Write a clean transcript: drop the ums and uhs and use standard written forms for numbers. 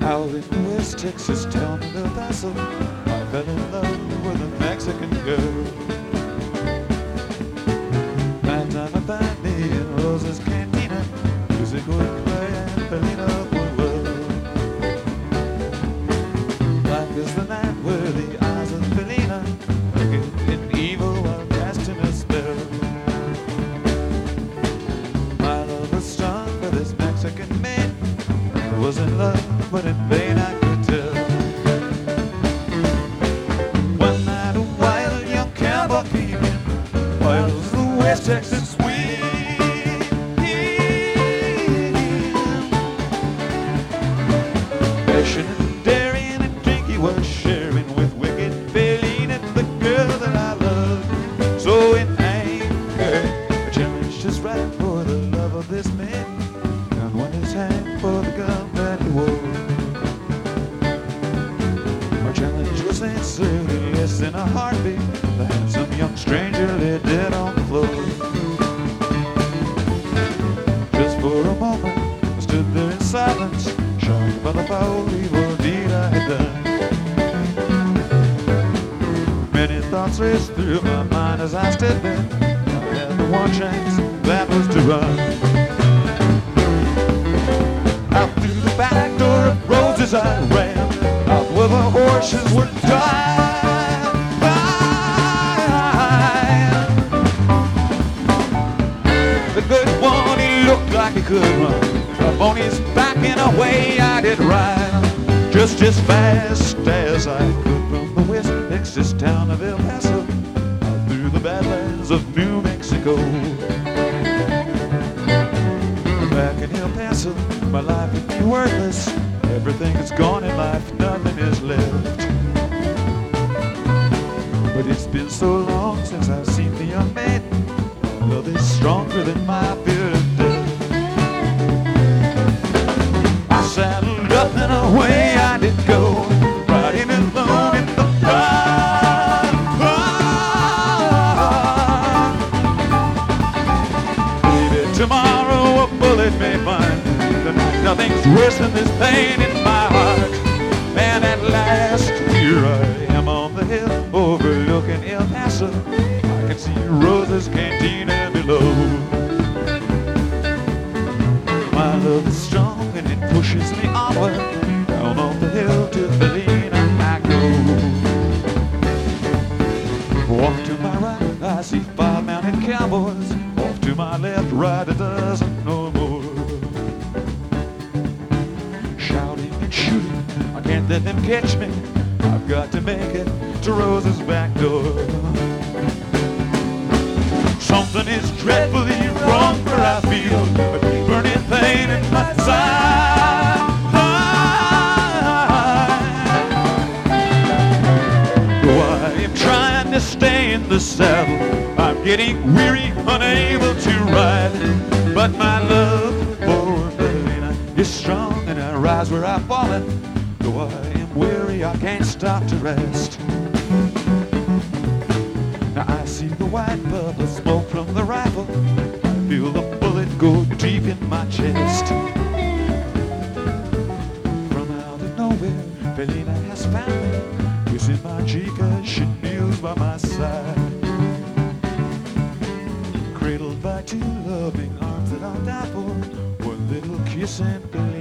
Out in West Texas town of El Paso, I fell in love with a Mexican girl. That time I found me in Rosa's Cantina, music would play and Felina would whirl. Life is the night where the eyes of Felina are good and evil while casting a spell. My love was strong for this Mexican man. I was in love, but in vain I could tell. One night a wild young cowboy came in, wild as the West Texas wind. Passion and daring and drink he was sharing with wicked Felina, the girl that I loved. So in anger, I challenged his right for the love of this man, and won his hand for the gun that he wore. My challenge was answered in less than a heartbeat. The handsome young stranger lay dead on the floor. Just for a moment, I stood there in silence, shocked by the foul evil deed I had done. Many thoughts raced through my mind as I stood there. I had the one chance, that was to run. Out through the back door of Roses I ran, out where the horses were tied. The good one, he looked like he could run. Up on his back and away I did ride, just as fast as I could from the West Texas town of El Paso, out through the badlands of New Mexico. Back in El Paso, my life would be worthless. Everything is gone in life, nothing is left. But it's been so long since I've seen the young man. Love is stronger than my fear of death. I saddled up and away I did go, riding alone in the pride. Maybe tomorrow a bullet may find me. Nothing's worse than this pain in my heart. And at last, here I am on the hill overlooking El Paso. I can see Rosa's Cantina below. My love is strong and it pushes me onward. Down off the hill to Felina I go. Walk to my right, I see 5 mounted cowboys. Off to my left, right a dozen no more. Shouting and shooting, I can't let them catch me. I've got to make it to Rosa's back door. Something is dreadfully wrong, for I feel a burning pain in my side. Though I am trying to stay in the saddle, I'm getting weary, unable to ride. But my love for Felina is strong, and I rise where I've fallen. Though I am weary, I can't stop to rest. Now I see the white bubble smoke from the rifle. I feel the bullet go deep in my chest. From out of nowhere, Felina has found me, kissing my cheek as she kneels by my side. Cradled by 2 loving arms that I'll die for, one little kiss and